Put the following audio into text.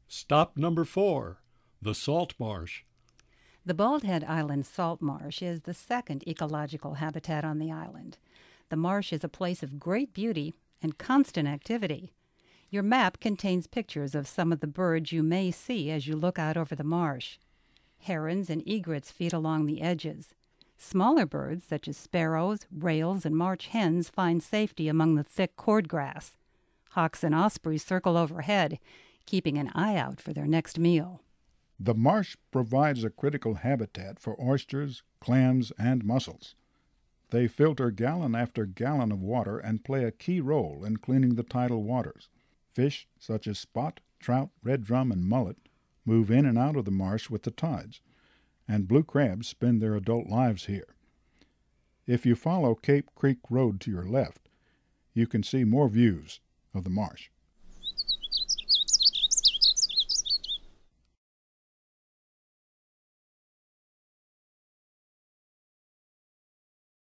Stop number 4, the salt marsh. The Bald Head Island salt marsh is the second ecological habitat on the island. The marsh is a place of great beauty and constant activity. Your map contains pictures of some of the birds you may see as you look out over the marsh. Herons and egrets feed along the edges. Smaller birds, such as sparrows, rails, and March hens, find safety among the thick cordgrass. Hawks and ospreys circle overhead, keeping an eye out for their next meal. The marsh provides a critical habitat for oysters, clams, and mussels. They filter gallon after gallon of water and play a key role in cleaning the tidal waters. Fish such as spot, trout, red drum, and mullet move in and out of the marsh with the tides, and blue crabs spend their adult lives here. If you follow Cape Creek Road to your left, you can see more views of the marsh.